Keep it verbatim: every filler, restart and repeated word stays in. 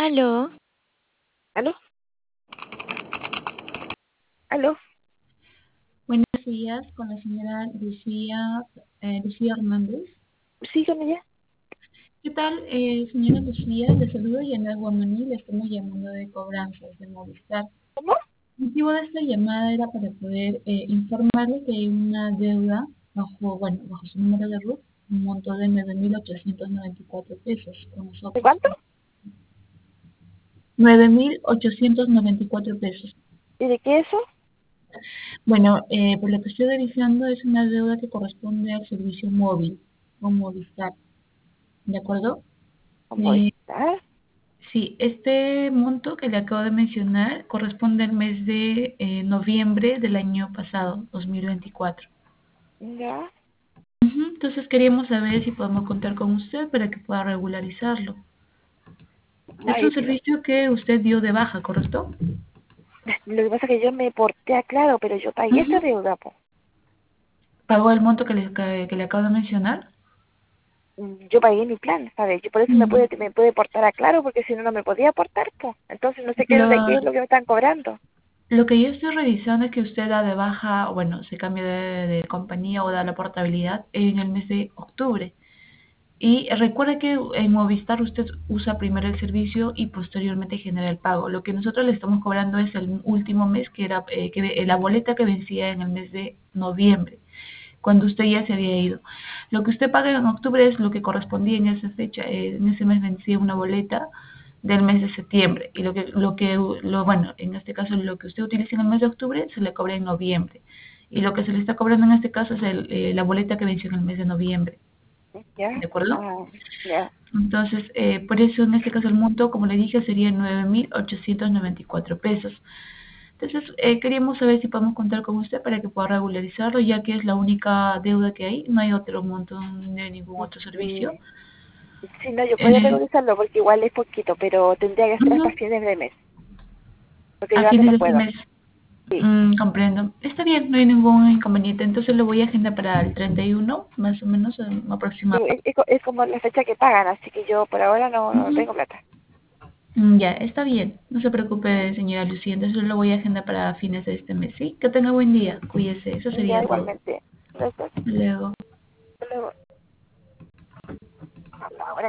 Aló, ¿Aló? ¿Aló? Buenos días, con la señora Lucía, eh, Lucía Hernández. ¿Sí con ella? ¿Qué tal, eh, señora Lucía? Le saludo Yanel Guamaní, le estamos llamando de cobranzas de Movistar. ¿Cómo? El motivo de esta llamada era para poder eh, informarle que hay una deuda bajo, bueno, bajo su número de R U C, un monto de nueve mil ochocientos noventa y cuatro pesos con ¿De nosotros. cuánto? nueve mil ochocientos noventa y cuatro pesos. ¿Y de qué eso? Bueno, eh, por lo que estoy revisando es una deuda que corresponde al servicio móvil o Movistar. ¿De acuerdo? ¿Cómo Eh, está? sí, este monto que le acabo de mencionar corresponde al mes de eh, noviembre del año pasado, dos mil veinticuatro. Ya. Ujú. Entonces queríamos saber si podemos contar con usted para que pueda regularizarlo. Es Ay, un pero servicio que usted dio de baja, ¿correcto? lo que pasa es que yo me porté a claro, pero yo pagué esa Ujú. deuda, po. ¿Pagó el monto que le, que, que le acabo de mencionar? Mm, Yo pagué mi plan, ¿sabes? Yo por eso me Mm, puede, me puede portar a claro, porque si no, no me podía portar, po. Entonces no sé qué, Lo, es de qué es lo que me están cobrando. lo que yo estoy revisando es que usted da de baja, o bueno, se cambia de, de compañía o da la portabilidad en el mes de octubre. Y recuerde que en Movistar usted usa primero el servicio y posteriormente genera el pago. Lo que nosotros le estamos cobrando es el último mes, que era eh, que, eh, la boleta que vencía en el mes de noviembre, cuando usted ya se había ido. Lo que usted paga en octubre es lo que correspondía en esa fecha. Eh, en ese mes vencía una boleta del mes de septiembre. Y lo que, lo que, lo, bueno, en este caso lo que usted utiliza en el mes de octubre se le cobra en noviembre. Y lo que se le está cobrando en este caso es el, eh, la boleta que venció en el mes de noviembre. ¿Ya? ¿De acuerdo? Ah, ya. Entonces, eh, por eso en este caso el monto, como le dije, sería nueve mil ochocientos noventa y cuatro pesos. Entonces, eh, queríamos saber si podemos contar con usted para que pueda regularizarlo, ya que es la única deuda que hay, no hay otro monto de ningún otro Mm, servicio. Sí, no, yo puedo Eh, regularizarlo porque igual es poquito, pero tendría que ser hasta ujú, fines de mes, porque a yo antes fines no de este puedo. mes. Sí. Mm, comprendo. Está bien, no hay ningún inconveniente. Entonces lo voy a agendar para el treinta y uno, más o menos, eh, Sí, aproximado. Es, es co- es como la fecha que pagan, así que yo por ahora no, no Ujú. tengo plata. Mm, Ya, está bien. No se preocupe, señora Lucía. Entonces lo voy a agendar para fines de este mes, ¿sí? Que tenga buen día. Cuídese. Eso Ya sería todo. igualmente. Gracias. Hasta luego. Hasta luego. Ahora